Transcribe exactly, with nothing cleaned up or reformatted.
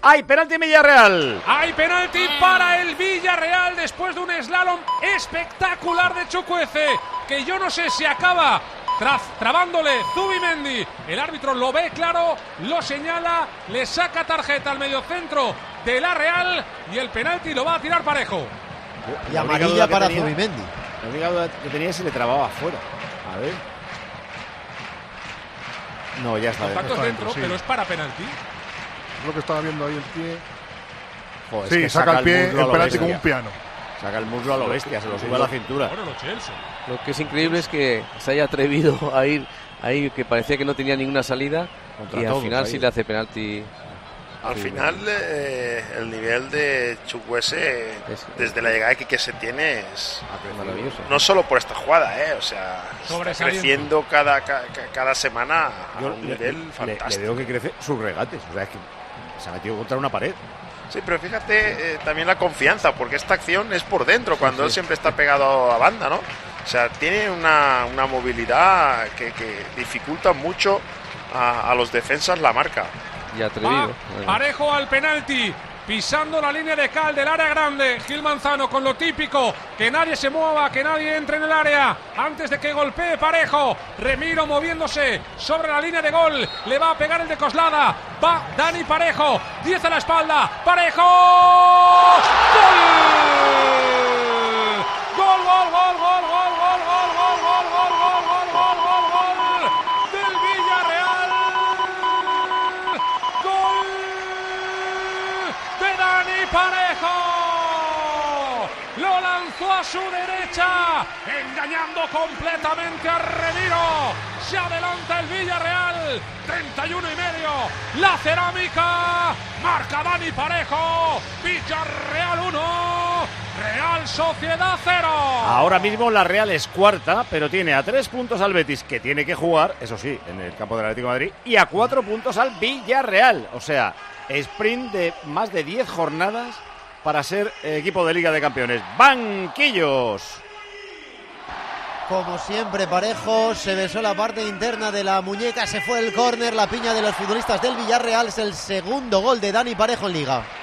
¡Hay penalti en Villarreal! Hay penalti para el Villarreal después de un slalom espectacular de Chukwueze, que yo no sé si acaba Tra trabándole Zubimendi. El árbitro lo ve claro, lo señala, le saca tarjeta al mediocentro de la Real y el penalti lo va a tirar Parejo. Y amarilla para Zubimendi. La única duda que tenía es si le trababa afuera. A ver. No, ya está. Contactos está dentro, dentro, sí. pero es para penalti. Es lo que estaba viendo ahí el pie. Joder, Sí, es que saca, el pie, muslo a el lo penalti bestia. como un piano. Saca el muslo a lo bestia, se lo sube a la cintura. Bueno, lo Chelsea. Lo que es increíble es que se haya atrevido a ir ahí, que parecía que no tenía ninguna salida, Contra y al todos, final ahí. sí le hace penalti. Al final, eh, el nivel de Chukwueze, Es- desde la llegada que, que se tiene, es Maravilloso. no solo por esta jugada, eh, o sea, está Sobresaliente. creciendo cada, cada, cada semana a Yo un le, nivel le- le fantástico. veo que crece sus regates. O sea, es que se ha metido contra una pared. Sí, pero fíjate eh, también la confianza, porque esta acción es por dentro, cuando él siempre está pegado a banda, ¿no? O sea, tiene una, una movilidad que, que dificulta mucho a, a los defensas la marca. Y atrevido. Va Parejo al penalti, pisando la línea de cal del área grande. Gil Manzano con lo típico, que nadie se mueva, que nadie entre en el área antes de que golpee Parejo. Remiro moviéndose sobre la línea de gol, le va a pegar el de Coslada. Va Dani Parejo, diez a la espalda, Parejo. ¡Gol! ¡Gol, gol, gol, gol, gol, gol, gol, gol, gol, gol, gol, gol, gol, gol, gol del Villarreal! ¡Gol de Dani Parejo! Lo lanzó a su derecha, engañando completamente a Remiro. Se adelanta el Villarreal, treinta y uno y medio. La cerámica, marca Dani Parejo. Villarreal uno, Real Sociedad cero. Ahora mismo la Real es cuarta, pero tiene a tres puntos al Betis, que tiene que jugar, eso sí, en el campo del Atlético de Madrid, y a cuatro puntos al Villarreal. O sea, sprint de más de diez jornadas para ser equipo de Liga de Campeones. ¡Banquillos! Como siempre, Parejo se besó la parte interna de la muñeca, se fue el córner, la piña de los futbolistas del Villarreal. Es el segundo gol de Dani Parejo en Liga.